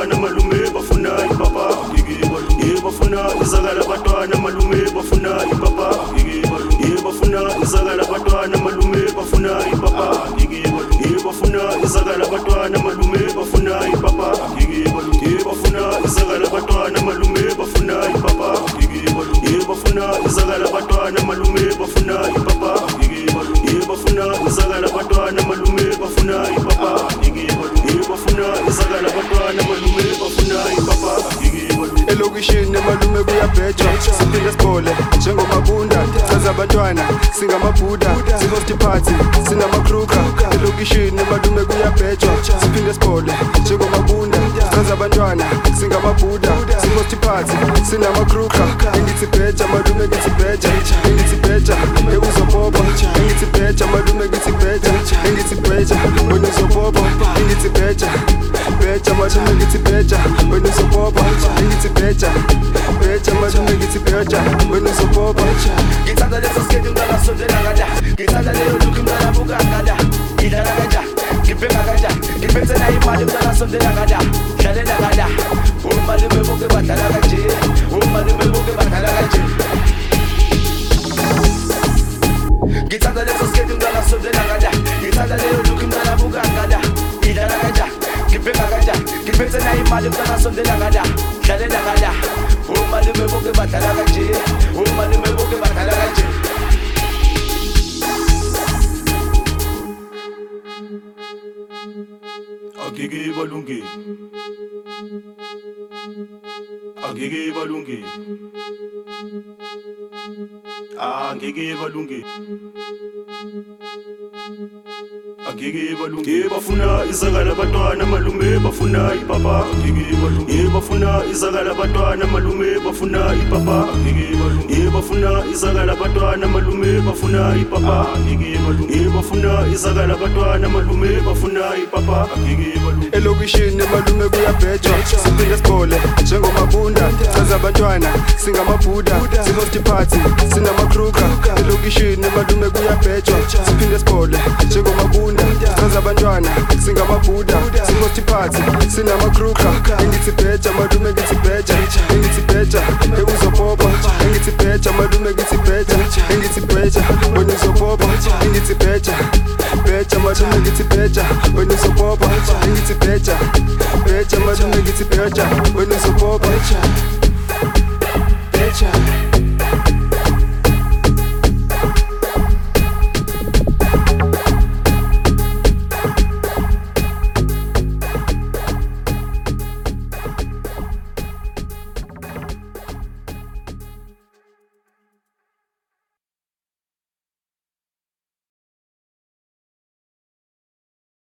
batwana malume bafuna ipapa ye bafuna izakala batwana malume bafuna ipapa ye bafuna izakala batwana malume bafuna ipapa ye bafuna izakala batwana malume bafuna ipapa ye bafuna izakala batwana malume bafuna ipapa ye bafuna izakala batwana malume bafuna ipapa ye bafuna izakala batwana malume bafuna ipapa ye bafuna izakala batwana malume bafuna ipapa elokishini malume kuyabhejwa siphinde sibhole njengomabunda saza abantwana singamabhuda sihost party sinamakhruka elokishini malume kuyabhejwa siphinde sibhole njengomabunda saza abantwana singamabhuda sihost party sinamakhruka engithi bheja malume ngithi bheja engithi bheja ekuzopopa engithi bheja malume ngithi bheja engithi bheja wena uzopopa engithi bheja bheja malume ngithi bheja wena uzopopa engithi bheja bheja malume ngithi bheja wena uzopopa ngithanda leso skate umntwana sondela kanja ngithanda leyo look umntwana buka kanja ngidlala kanja ngibheka kanja ngiphethe nayo imali umntwana sondela kanja dlalela kanja umalume bonke badlala kanje umalume bonke badlala kanje ngithanda leso skate umntwana sondela kanja ngithanda leyo look umntwana buka kanja ngidlala kanja ngibheka kanja ngiphethe nayo imali umntwana sondela kanja dlalela kanja umalume bonke badlala kanje umalume bonke badlala kanje Agege balungi Agege balungi Agege balungi Agege balungi ye bafuna izakala batwana malume bafuna ipapa ye bafuna izakala batwana malume bafuna ipapa ye bafuna izakala batwana malume bafuna ipapa ye bafuna izakala batwana malume bafuna ipapa elokishini malume kuyabhejwa siphinde sibhole njengomabunda saza abantwana singamabhuda sihost party sinamakhruka elokishini malume kuyabhejwa siphinde sibhole njengomabunda saza abantwana singamabhuda sihost party sinamakhruka engithi bheja malume ngithi bheja engithi bheja ekuzopopa engithi bheja malume ngithi bheja engithi bheja wena uzopopa engithi bheja bheja malume ngithi bheja wena uzopopa engithi bheja bheja malume ngithi bheja wena uzopopa